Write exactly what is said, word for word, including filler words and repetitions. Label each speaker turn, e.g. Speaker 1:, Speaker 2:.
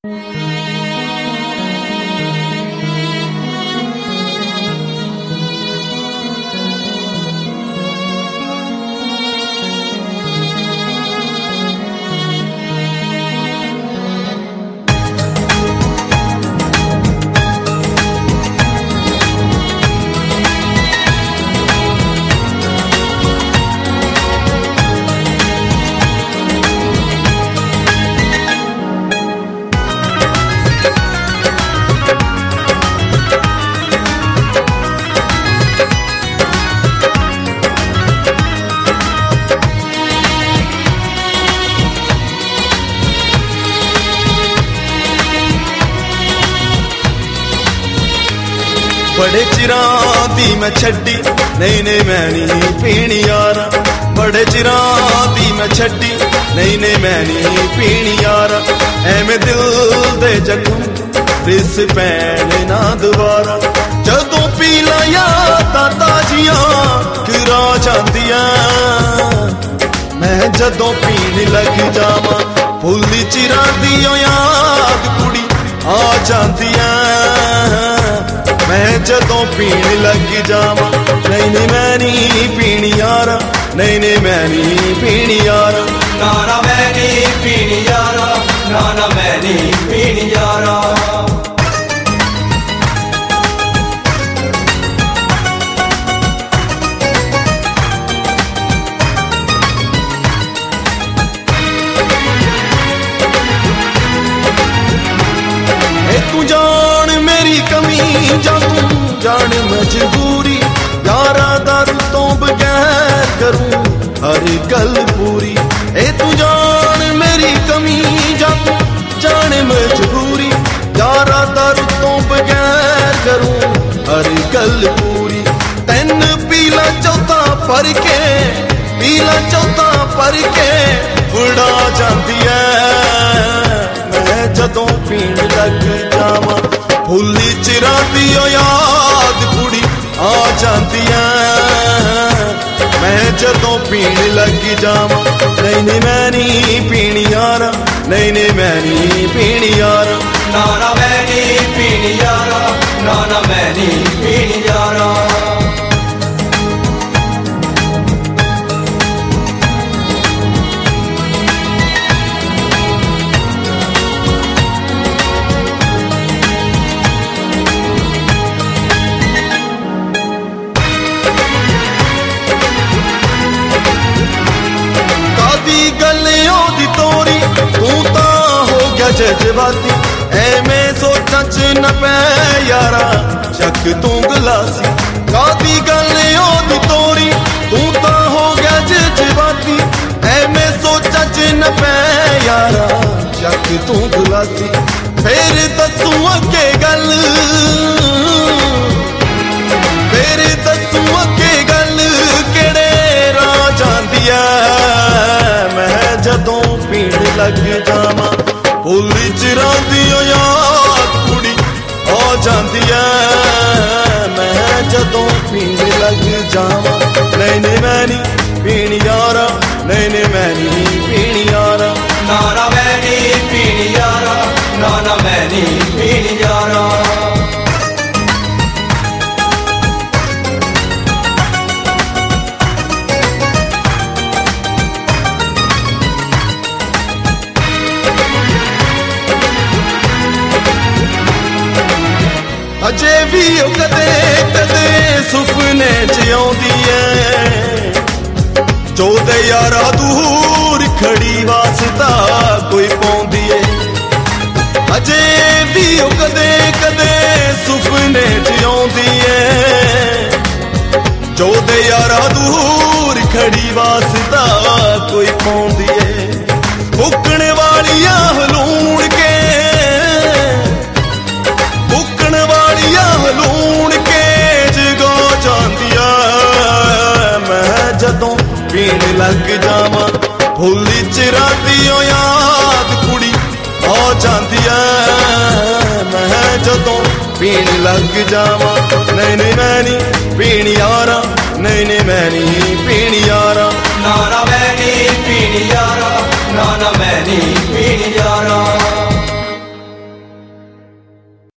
Speaker 1: बड़े चिरां दी मैं छड्डी नहीं नहीं मैं नहीं पीनी यारा। बड़े चिरां दी मैं छड्डी नहीं नहीं मैं नहीं पीनी यारा। एवें दिल दे जख्म रिस पैने ना दोबारा। जदों पी ला यादां ताजियां किरा जांदियां। मैं जदों पीन लग जावां भुल्ली चिरां दी याद कुड़ी आ जांदियां। मैं जदों पीन लग जावां नहीं नहीं मैं नहीं पीनी यारा। नहीं नहीं मैं नहीं पीनी यारा।
Speaker 2: ना ना मैं नहीं पीनी यारा। ना ना मैं नहीं पीनी यारा।
Speaker 1: तू जान मेरी कमी जा तू जान मजबूरी। यारा दारू तो बगैर करूं हर गल पूरी। ए तू जान मेरी कमी जा तू जान मजबूरी। यारा दारू तो बगैर करूं हर गल पूरी। तैन पीला चौथा भर के पीला चौथा भर के बुड़ा जाती है। मैं जदों पीन लग जावां भुल्ली चिरां दी याद कुड़ी आ जाती है। मैं जदों पीन लग जावां नहीं नहीं मैं नहीं पीनी यारा। नहीं नहीं मैं नहीं पीनी यारा।
Speaker 2: ना ना मैं नहीं पीनी यारा। ना ना मैं नहीं पीनी यारा।
Speaker 1: तू ता हो गया जज्बाती एवें सोचां च न पै यारा। शक तू गलासी कादी गल ओदी तोरी। तू ता हो गया जज्बाती एवें सोचां च न पै यारा। शक तू गलासी फिर दसूं अगे गल फिर दसूं अगे गल केड़े राह जांदी ऐ। मैं जदों पीन लग जावां भुल्ली चिरां दी याद कुड़ी आ जांदी ऐ। मैं जदों पीन लग जावां नहीं नहीं मैं नहीं पीनी यारा। नहीं नहीं मैं नहीं पीनी यारा।
Speaker 2: ना ना मैं नहीं पीनी यारा। ना ना मैं नहीं पीनी यारा।
Speaker 1: अजे भी कदे कदे सुपने च आउंदी ऐ। जो दे यारा दूर खड़ी वास्ता कोई पौंदी ऐ। अजे भी कदे कदे सुपने च आउंदी ऐ। जो दे यारा दूर खड़ी वास्ता कोई पौंदी ऐ। फुकण वालियां हलूण के लूण के जगो जांदिया। मैं जदों पीन लग जावां भुल्ली चिरां दी याद कुड़ी आ जांदी ऐ। मैं जदों पीन लग जावां नहीं नहीं मैं नहीं पीनी यारा। नहीं नहीं मैं नहीं पीनी यारा।
Speaker 2: ना ना मैं नहीं पीनी यारा। ना ना मैं नहीं पीनी यारा।